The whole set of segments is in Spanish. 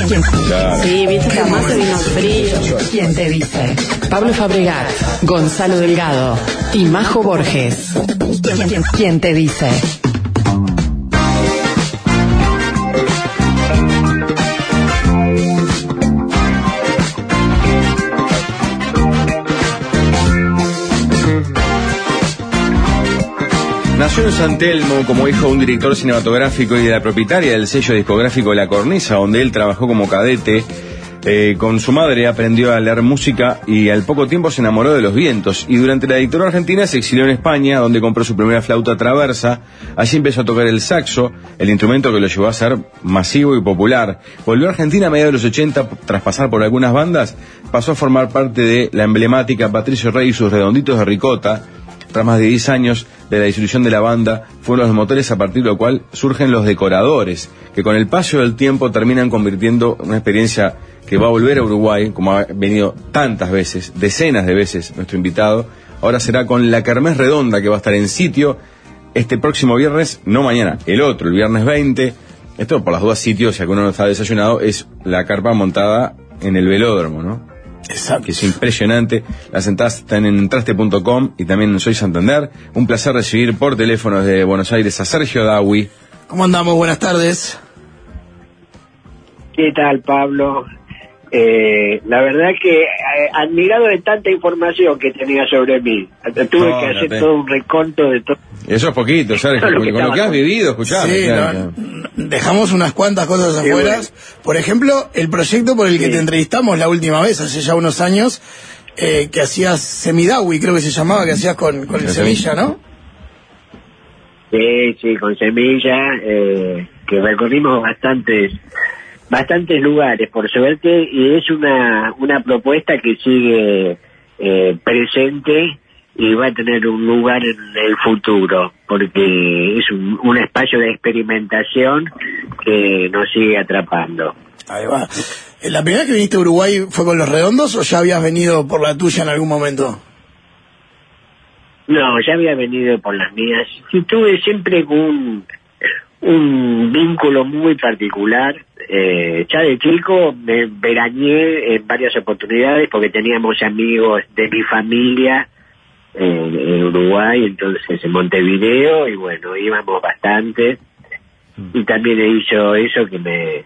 Claro. Sí, viste que además se vino frío. ¿Quién te dice? Pablo Fabregat, Gonzalo Delgado y Majo Borges. ¿Quién te dice? Nació en San Telmo como hijo de un director cinematográfico y de la propietaria del sello discográfico La Cornisa, donde él trabajó como cadete. Con su madre aprendió a leer música y al poco tiempo se enamoró de los vientos. Y durante la dictadura argentina se exilió en España, donde compró su primera flauta traversa. Allí empezó a tocar el saxo, el instrumento que lo llevó a ser masivo y popular. Volvió a Argentina a mediados de los 80, tras pasar por algunas bandas. Pasó a formar parte de la emblemática Patricio Rey y sus Redonditos de Ricota. Tras más de 10 años de la disolución de la banda, fueron los motores a partir de lo cual surgen los decoradores, que con el paso del tiempo terminan convirtiendo una experiencia que va a volver a Uruguay, como ha venido tantas veces, decenas de veces nuestro invitado. Ahora será con la Kermés Redonda, que va a estar en sitio este próximo viernes, no mañana, el otro, el viernes 20. Esto, por las dudas, sitios, si alguno no está desayunado, es la carpa montada en el velódromo, ¿no? Exacto. Que es impresionante. Las entradas están en entraste.com y también en Soy Santander. Un placer recibir por teléfono desde Buenos Aires a Sergio Dawi. ¿Cómo andamos? Buenas tardes. ¿Qué tal, Pablo? La verdad que admirado de tanta información que tenía sobre mí. Tuve que hacer todo un reconto de todo. Eso es poquito, Sergio, con lo que has vivido, escuchame. Sí, claro. Dejamos unas cuantas cosas afuera. Bueno. Por ejemplo, el proyecto por el que te entrevistamos la última vez, hace ya unos años, que hacías Semidawi, creo que se llamaba, que hacías con el Semilla, ¿no? Sí, con Semilla, que recorrimos bastantes lugares, por suerte, y es una propuesta que sigue presente y va a tener un lugar en el futuro, porque es un espacio de experimentación que nos sigue atrapando. Ahí va. ¿La primera vez que viniste a Uruguay fue con Los Redondos o ya habías venido por la tuya en algún momento? No, ya había venido por las mías. Sí, tuve siempre un vínculo muy particular. Ya de chico me veraneé en varias oportunidades porque teníamos amigos de mi familia en Uruguay, entonces en Montevideo, y bueno, íbamos bastante. Y también hizo eso que me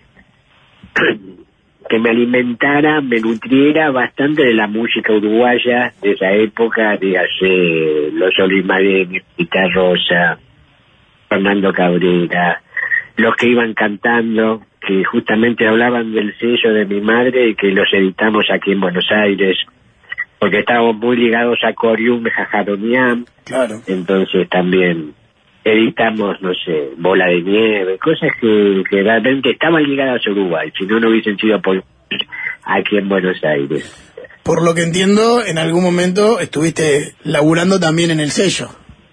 alimentara, me nutriera bastante de la música uruguaya de esa época, dígase Los Olimareños, Pita Rosa, Fernando Cabrera, los que iban cantando, que justamente hablaban del sello de mi madre y que los editamos aquí en Buenos Aires, porque estábamos muy ligados a Corium Jajadoniam. Claro. Entonces también editamos, no sé, Bola de Nieve, cosas que realmente estaban ligadas a Uruguay, si no hubiesen sido por aquí en Buenos Aires. Por lo que entiendo, en algún momento estuviste laburando también en el sello.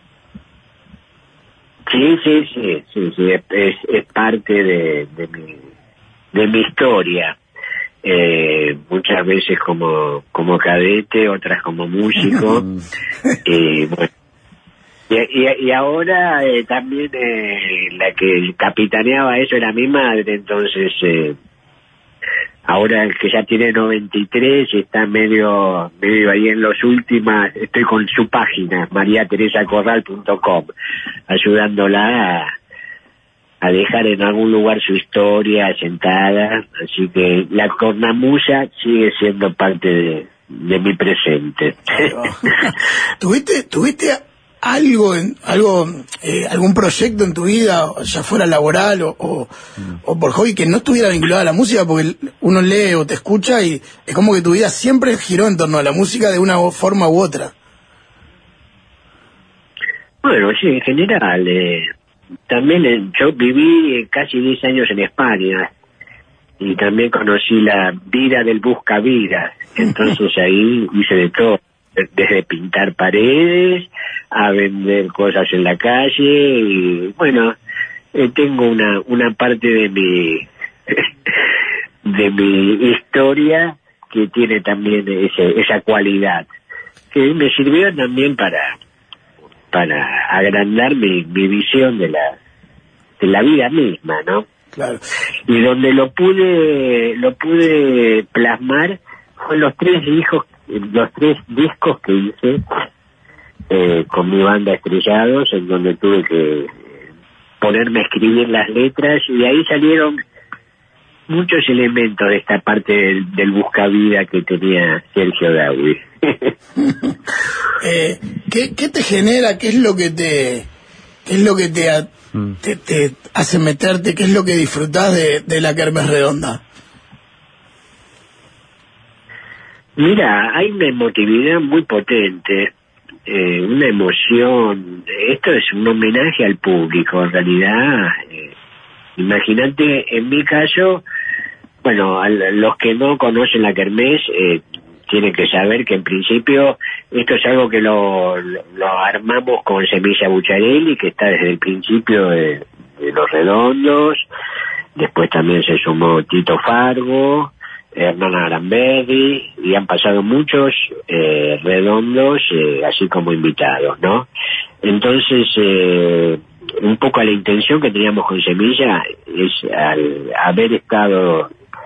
Sí, es parte de mi historia. Muchas veces como cadete, otras como músico. Bueno, y ahora también la que capitaneaba eso era mi madre, entonces ahora que ya tiene 93 y está medio ahí en los últimos, estoy con su página, mariateresacorral.com, ayudándola a dejar en algún lugar su historia sentada, así que la cornamusa sigue siendo parte de mi presente. ¿Tuviste algún proyecto en tu vida, ya fuera laboral o por hobby, que no estuviera vinculado a la música? Porque uno lee o te escucha y es como que tu vida siempre giró en torno a la música de una forma u otra. Bueno, sí, en general. También yo viví casi 10 años en España y también conocí la vida del buscavidas. Entonces ahí hice de todo, desde pintar paredes a vender cosas en la calle, y bueno, tengo una parte de mi historia que tiene también esa cualidad, que me sirvió también para agrandar mi visión de la vida misma, ¿no? Claro. Y donde lo pude plasmar fue los tres discos que hice con mi banda Estrellados, en donde tuve que ponerme a escribir las letras, y ahí salieron muchos elementos de esta parte del buscavida que tenía Sergio Dawi. ¿Qué te genera? ¿Qué es lo que te hace meterte? ¿Qué es lo que disfrutás de la Kermés Redonda? Mira, hay una emotividad muy potente, una emoción. Esto es un homenaje al público, en realidad. Imagínate, en mi caso, bueno, a los que no conocen la Kermés tienen que saber que en principio esto es algo que lo armamos con Semilla Bucharelli, que está desde el principio de Los Redondos. Después también se sumó Tito Fargo, Hernán Aramberri, y han pasado muchos redondos, así como invitados, ¿no? Entonces, un poco la intención que teníamos con Semilla es, al haber estado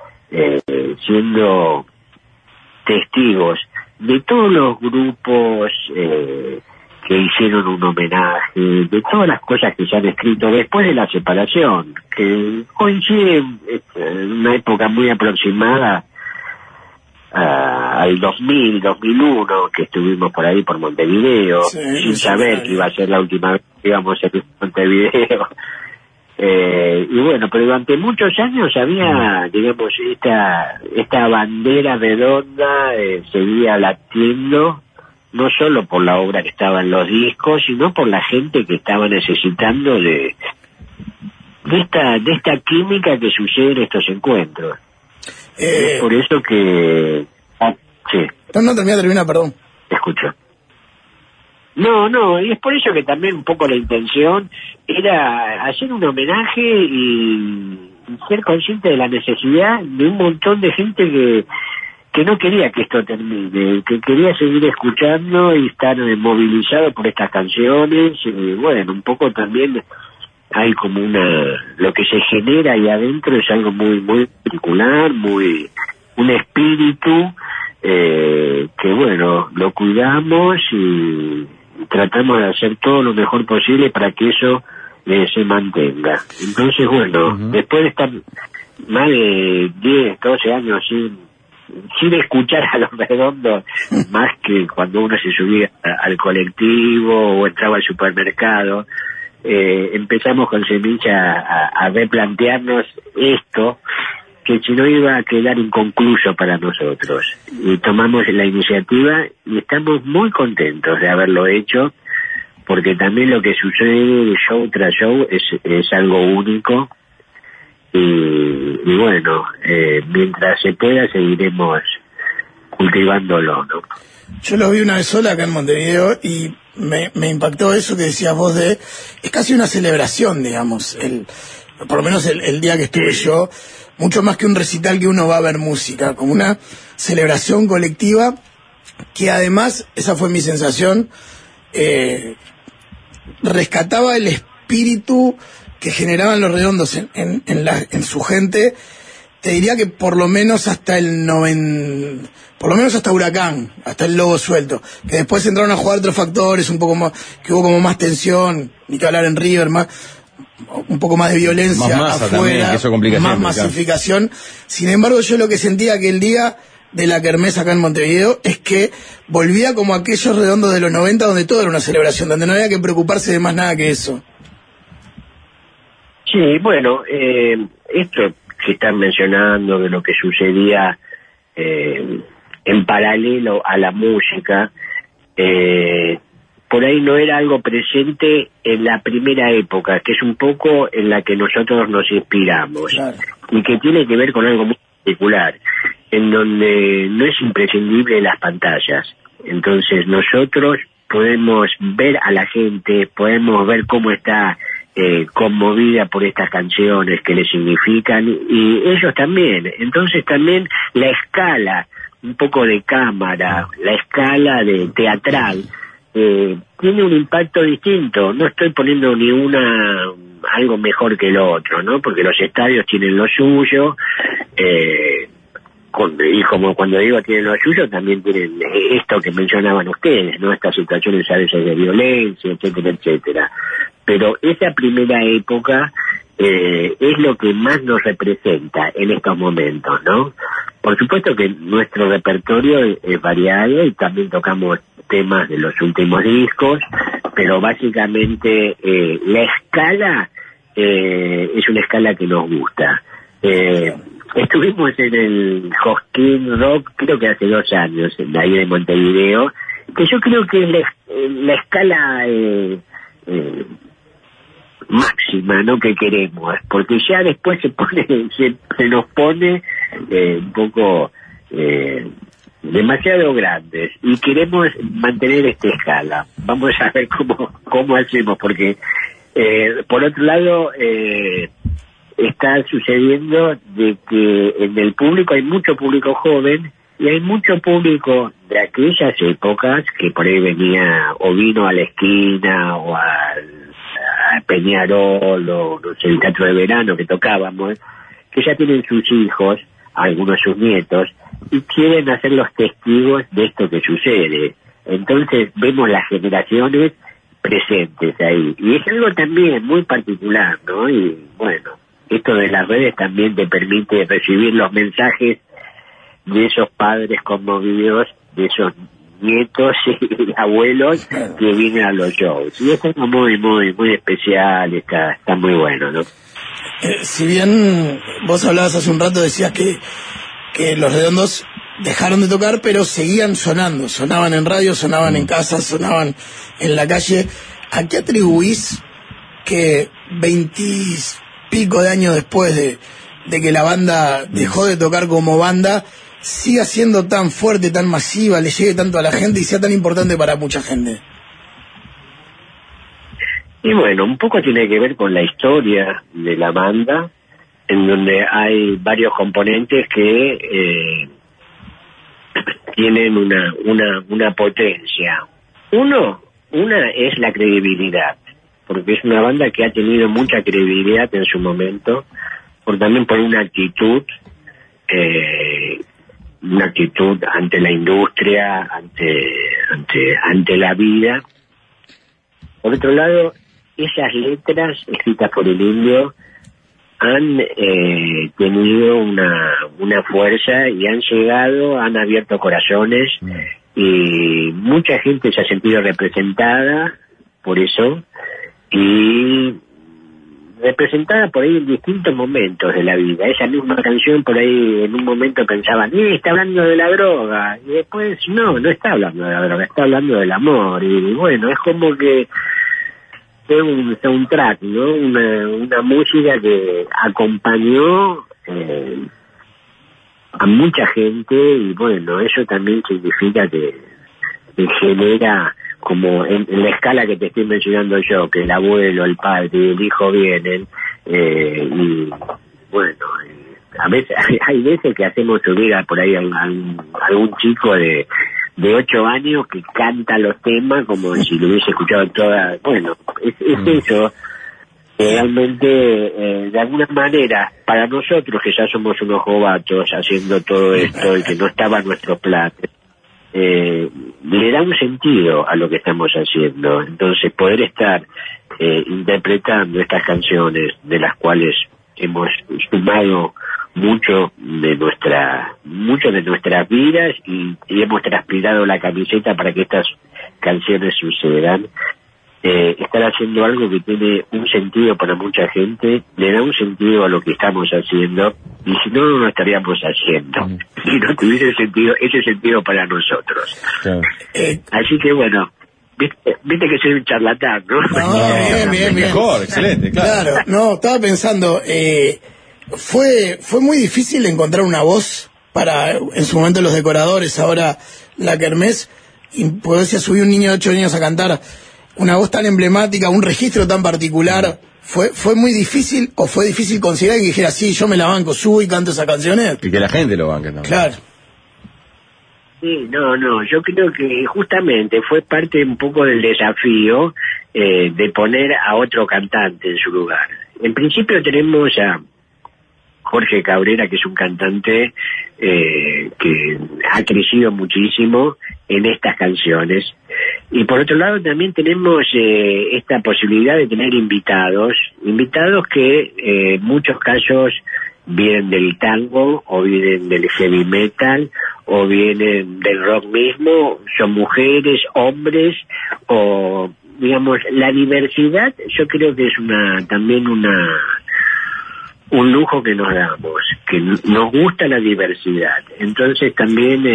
siendo testigos de todos los grupos que hicieron un homenaje, de todas las cosas que se han escrito después de la separación, que coincide en una época muy aproximada al 2000, 2001, que estuvimos por ahí por Montevideo, sin saber que iba a ser la última vez que íbamos a ir a Montevideo. Y bueno, pero durante muchos años había, digamos, esta bandera redonda seguía latiendo, no solo por la obra que estaba en los discos, sino por la gente que estaba necesitando de esta química que sucede en estos encuentros. Es por eso que... sí. No, termina, perdón. Escucho. No, y es por eso que también un poco la intención era hacer un homenaje y ser consciente de la necesidad de un montón de gente que no quería que esto termine, que quería seguir escuchando y estar movilizado por estas canciones. Y bueno, un poco también hay como lo que se genera ahí adentro es algo muy, muy particular, un espíritu que bueno, lo cuidamos y tratamos de hacer todo lo mejor posible para que eso se mantenga. Entonces, bueno, después de estar más de 10, 12 años sin escuchar a Los Redondos, más que cuando uno se subía al colectivo o entraba al supermercado, empezamos con Semilla a replantearnos esto, que si no iba a quedar inconcluso para nosotros. Y tomamos la iniciativa y estamos muy contentos de haberlo hecho, porque también lo que sucede show tras show es algo único. Y bueno, mientras se pueda seguiremos cultivándolo, ¿no? Yo lo vi una vez sola acá en Montevideo y me impactó eso que decías vos es casi una celebración, digamos, por lo menos el día que estuve yo, mucho más que un recital que uno va a ver música, como una celebración colectiva que además, esa fue mi sensación, rescataba el espíritu que generaban Los Redondos en su gente. Te diría que por lo menos hasta hasta Huracán, hasta el Lobo Suelto, que después entraron a jugar otros factores, un poco más, que hubo como más tensión, ni que hablar en River, un poco más de violencia más afuera, también, que eso complica más siempre, masificación. Claro. Sin embargo, yo lo que sentía aquel día de la Kermés acá en Montevideo es que volvía como aquellos Redondos de los 90, donde todo era una celebración, donde no había que preocuparse de más nada que eso. Sí, bueno, esto que están mencionando de lo que sucedía en paralelo a la música, por ahí no era algo presente en la primera época, que es un poco en la que nosotros nos inspiramos, claro, y que tiene que ver con algo muy particular, en donde no es imprescindible las pantallas. Entonces nosotros podemos ver a la gente, podemos ver cómo está conmovida por estas canciones que le significan, y ellos también. Entonces también la escala un poco de cámara, la escala de teatral, tiene un impacto distinto. No estoy poniendo algo mejor que el otro, ¿no? Porque los estadios tienen lo suyo, y como cuando digo tienen lo suyo, también tienen esto que mencionaban ustedes, ¿no? Estas situaciones a veces de violencia, etcétera, etcétera. Pero esa primera época es lo que más nos representa en estos momentos, ¿no? Por supuesto que nuestro repertorio es variado y también tocamos temas de los últimos discos, pero básicamente la escala es una escala que nos gusta. Estuvimos en el Cosquín Rock, creo que hace 2 años, de ahí de Montevideo, que yo creo que es la escala máxima, ¿no?, que queremos, porque ya después se nos pone un poco demasiado grandes y queremos mantener esta escala. Vamos a ver cómo hacemos, porque por otro lado está sucediendo de que en el público hay mucho público joven y hay mucho público de aquellas épocas que por ahí venía o vino a la esquina o a Peñarol o no sé, el teatro de verano que tocábamos, que ya tienen sus hijos, algunos sus nietos, y quieren hacer los testigos de esto que sucede. Entonces vemos las generaciones presentes ahí, y es algo también muy particular, ¿no? Y bueno, esto de las redes también te permite recibir los mensajes de esos padres conmovidos, de esos nietos y abuelos que vienen a los shows. Y eso es muy, muy, muy especial, está muy bueno, ¿no? Si bien vos hablabas hace un rato, decías que Los Redondos dejaron de tocar, pero seguían sonando. Sonaban en radio, sonaban en casa, sonaban en la calle. ¿A qué atribuís que 20 y pico de años después de que la banda dejó de tocar como banda, siga siendo tan fuerte, tan masiva, le llegue tanto a la gente y sea tan importante para mucha gente? Y bueno, un poco tiene que ver con la historia de la banda, en donde hay varios componentes que tienen una potencia. Una es la credibilidad, porque es una banda que ha tenido mucha credibilidad en su momento, también por una actitud ante la industria, ante la vida. Por otro lado, esas letras escritas por el Indio han tenido una fuerza y han abierto corazones, y mucha gente se ha sentido representada por eso, y representada por ahí en distintos momentos de la vida. Esa misma canción por ahí en un momento pensaban, está hablando de la droga, y después no está hablando de la droga, está hablando del amor, y bueno, es como que es un soundtrack, ¿no? Una música que acompañó a mucha gente, y bueno, eso también significa que genera, como en la escala que te estoy mencionando yo, que el abuelo, el padre y el hijo vienen, y bueno, a veces hay veces que hacemos subir por ahí a algún chico de 8 años que canta los temas como si lo hubiese escuchado toda. Bueno, es eso. Realmente, de alguna manera, para nosotros que ya somos unos jovatos haciendo todo esto y que no estaba en nuestro plan, le da un sentido a lo que estamos haciendo. Entonces, poder estar interpretando estas canciones, de las cuales hemos sumado mucho de nuestras vidas y hemos transpirado la camiseta para que estas canciones sucedan, estar haciendo algo que tiene un sentido para mucha gente, le da un sentido a lo que estamos haciendo, y si no, no lo estaríamos haciendo, si no tuviese ese sentido para nosotros. Claro. Así que bueno, viste que soy un charlatán, ¿no? No, bien. Mejor, excelente, claro. No, estaba pensando, fue muy difícil encontrar una voz para, en su momento, los decoradores, ahora la kermés, y podía subir un niño de 8 años a cantar una voz tan emblemática, un registro tan particular. ¿Fue muy difícil, o fue difícil considerar que dijera, sí, yo me la banco, subo y canto esas canciones? Y que la gente lo banque también. Claro. Sí, no, yo creo que justamente fue parte un poco del desafío de poner a otro cantante en su lugar. En principio tenemos a Jorge Cabrera, que es un cantante que ha crecido muchísimo en estas canciones. Y por otro lado también tenemos esta posibilidad de tener invitados que en muchos casos vienen del tango, o vienen del heavy metal, o vienen del rock mismo, son mujeres, hombres, o digamos, la diversidad yo creo que es también un lujo que nos damos, que nos gusta la diversidad. Entonces también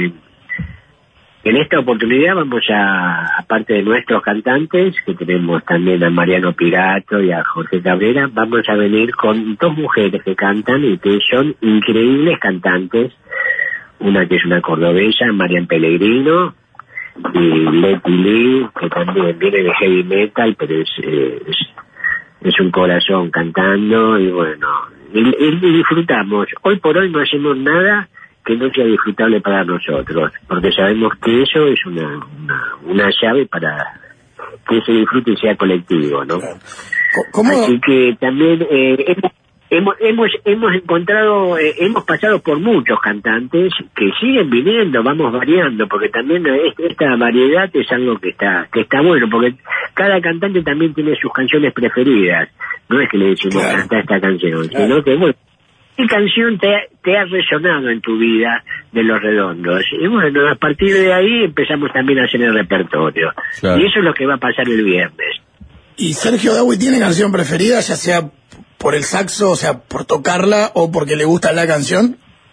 en esta oportunidad vamos aparte de nuestros cantantes, que tenemos también a Mariano Pirato y a Jorge Cabrera, vamos a venir con 2 mujeres que cantan y que son increíbles cantantes. Una que es una cordobesa, Marian Pellegrino, y Leti Lee, que también viene de heavy metal, pero es un corazón cantando, y bueno, y disfrutamos. Hoy por hoy no hacemos nada que no sea disfrutable para nosotros, porque sabemos que eso es una llave para que ese disfrute sea colectivo, ¿no? ¿Cómo? Así que también hemos encontrado, hemos pasado por muchos cantantes que siguen viniendo, vamos variando, porque también esta variedad es algo que está bueno, porque cada cantante también tiene sus canciones preferidas. No es que le decimos canta esta canción, sino que bueno, ¿qué canción te ha resonado en tu vida de Los Redondos? Y bueno, a partir de ahí empezamos también a hacer el repertorio. Claro. Y eso es lo que va a pasar el viernes. ¿Y Sergio Dawi tiene canción preferida, ya sea por el saxo, o sea, por tocarla, o porque le gusta la canción?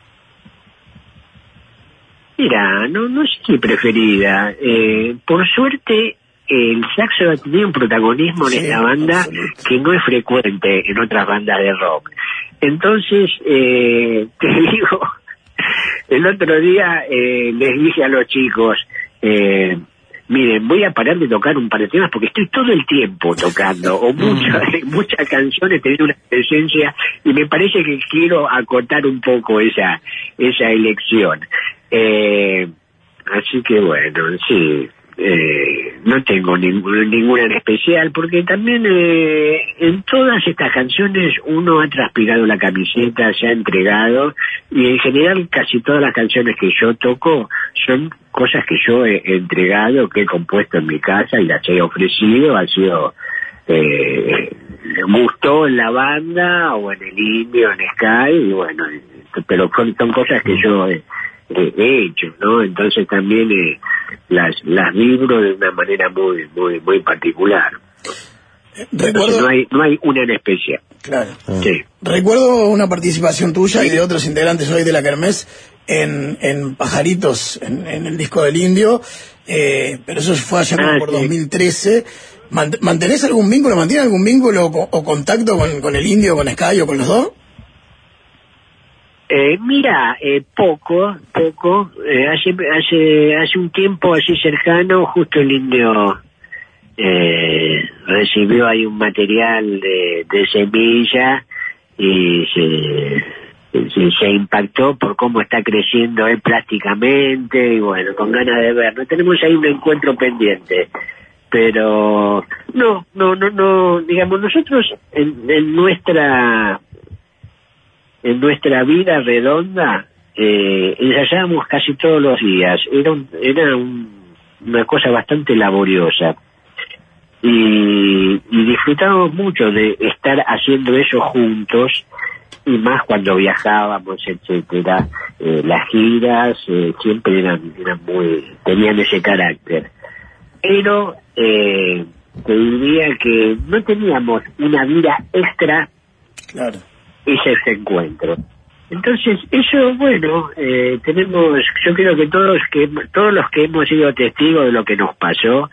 Mira, no sé si preferida. Por suerte, el saxo ha tenido un protagonismo en esta banda que no es frecuente en otras bandas de rock. Entonces, te digo, el otro día les dije a los chicos, miren, voy a parar de tocar un par de temas porque estoy todo el tiempo tocando, o muchas canciones teniendo una presencia, y me parece que quiero acotar un poco esa elección. Así que bueno, sí, no tengo ninguna en especial, porque también en todas estas canciones uno ha transpirado la camiseta, se ha entregado, y en general casi todas las canciones que yo toco son cosas que yo he entregado, que he compuesto en mi casa y las he ofrecido. Ha sido gustó en la banda o en el Indio, en Sky, y bueno, pero son cosas que yo he hecho, ¿no? Entonces también las vibro de una manera muy particular. Recuerdo, no hay una en especial. Claro. Sí. Recuerdo una participación tuya y de otros integrantes hoy de la Kermés en Pajaritos, en el disco del Indio, pero eso fue allá por 2013. ¿Mantenés algún vínculo, mantiene algún vínculo o contacto con el Indio, con Sky o con los dos? Mira, poco. Hace un tiempo así cercano, justo el Indio recibió ahí un material de Semilla y se impactó por cómo está creciendo él plásticamente, y bueno, con ganas de verlo. Tenemos ahí un encuentro pendiente, pero no, digamos, nosotros en nuestra vida redonda ensayábamos casi todos los días. Era una cosa bastante laboriosa, y disfrutábamos mucho de estar haciendo eso juntos, y más cuando viajábamos, etcétera. Las giras siempre tenían ese carácter, pero te diría que no teníamos una vida extra. Claro. Ese encuentro. Entonces, eso, bueno, yo creo que todos los que hemos sido testigos de lo que nos pasó,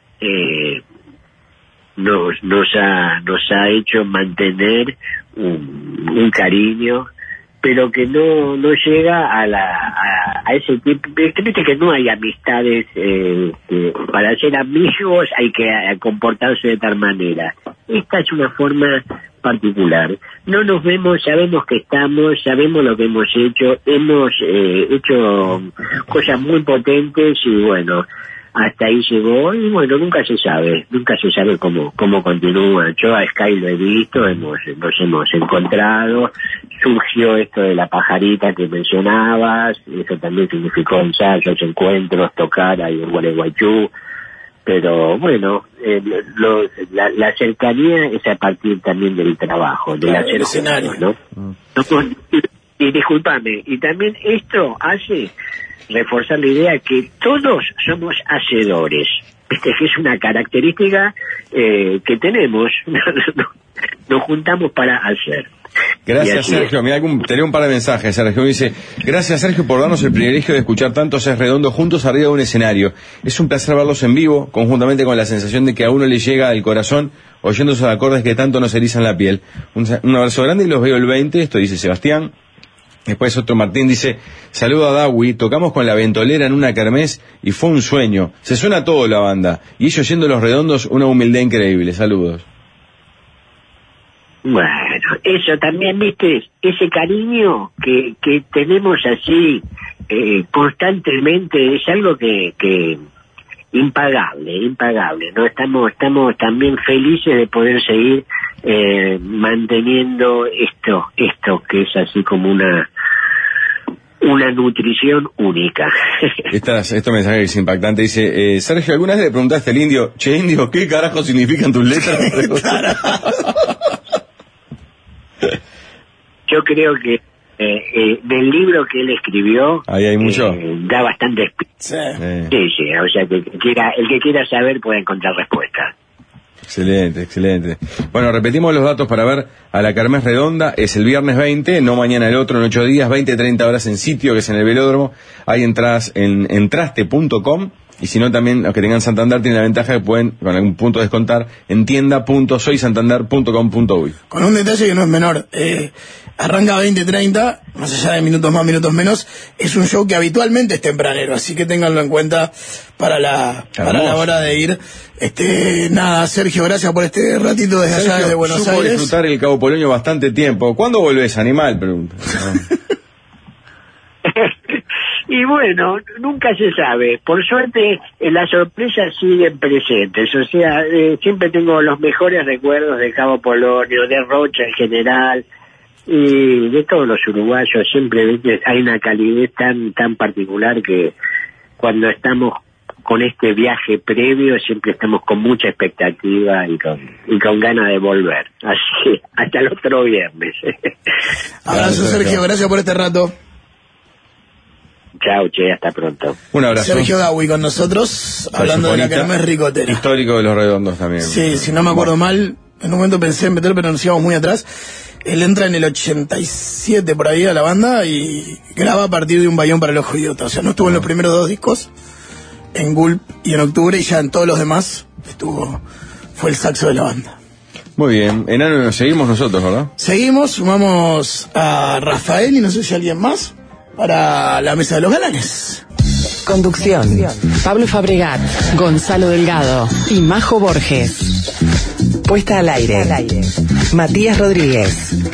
nos ha hecho mantener un cariño, pero que no llega a ese tipo. Viste que no hay amistades, para ser amigos hay que comportarse de tal manera. Esta es una forma particular. No nos vemos, sabemos que estamos, sabemos lo que hemos hecho hecho cosas muy potentes y bueno, hasta ahí llegó y bueno, nunca se sabe cómo continúa. Yo a Sky lo he visto, nos hemos encontrado, surgió esto de la pajarita que mencionabas, eso también significó ensayos, encuentros, tocar ahí en Gualeguaychú. Pero bueno, la cercanía es a partir también del trabajo, del hacer escenario, ¿no? Y discúlpame, y también esto hace reforzar la idea que todos somos hacedores. Viste que es una característica que tenemos, nos juntamos para hacer. Gracias, Sergio. Mira, tenía un par de mensajes. Sergio dice: gracias, Sergio, por darnos el privilegio de escuchar tantos Es Redondo juntos arriba de un escenario. Es un placer verlos en vivo, conjuntamente con la sensación de que a uno le llega al corazón oyendo esos acordes que tanto nos erizan la piel. Un abrazo grande y los veo el 20. Esto dice Sebastián. Después otro Martín dice: saludo a Dawi, tocamos con la Ventolera en una kermés y fue un sueño. Se suena todo la banda. Y ellos yendo Los Redondos, una humildad increíble. Saludos. Bueno, eso también, viste, ese cariño que tenemos así constantemente es algo que impagable, ¿no? Estamos también felices de poder seguir manteniendo esto que es así como una nutrición única. Este mensaje es impactante. Dice: Sergio, ¿alguna vez le preguntaste al indio: che, indio, ¿qué carajo significan tus letras? Yo creo que del libro que él escribió, ahí hay mucho. Da bastante. Sí, o sea, que el que quiera saber puede encontrar respuesta. Excelente. Bueno, repetimos los datos para ver a la Kermés Redonda. Es el viernes 20, no mañana el otro, en 8 días, 20-30 horas en sitio, que es en el Velódromo. Hay entradas en entraste.com. Y si no, también los que tengan Santander tienen la ventaja que pueden, con algún punto, descontar en tienda.soysantander.com.uy. Con un detalle que no es menor. Arranca 20:30, más allá de minutos más, minutos menos. Es un show que habitualmente es tempranero, así que ténganlo en cuenta para la hora de ir. Nada, Sergio, gracias por este ratito desde allá, desde Buenos Aires. Supo disfrutar el Cabo Polonio bastante tiempo. ¿Cuándo volvés, animal? Pregunta. Y bueno, nunca se sabe. Por suerte, las sorpresas siguen presentes. O sea, siempre tengo los mejores recuerdos de Cabo Polonio, de Rocha en general, y de todos los uruguayos. Siempre, ¿viste? Hay una calidez tan particular que cuando estamos con este viaje previo, siempre estamos con mucha expectativa y con ganas de volver. Así que hasta el otro viernes. Abrazo, Sergio. Gracias por este rato. Chao, che, hasta pronto. Un abrazo. Sergio Dawi con nosotros, hablando de la Kermés Ricotera. Histórico de Los Redondos también. Sí, si no me acuerdo mal, en un momento pensé en meter, pero nos íbamos muy atrás. Él entra en el 87 por ahí a la banda y graba a partir de Un Bayón para el Ojo Idiota. O sea, no estuvo en los primeros 2 discos, en Gulp y en Octubre, y ya en todos los demás fue el saxo de la banda. Muy bien, Enano, seguimos nosotros, ¿verdad? Seguimos, sumamos a Rafael y no sé si alguien más para la Mesa de los Galanes. Conducción: Pablo Fabregat, Gonzalo Delgado y Majo Borges. Puesta al aire: Matías Rodríguez.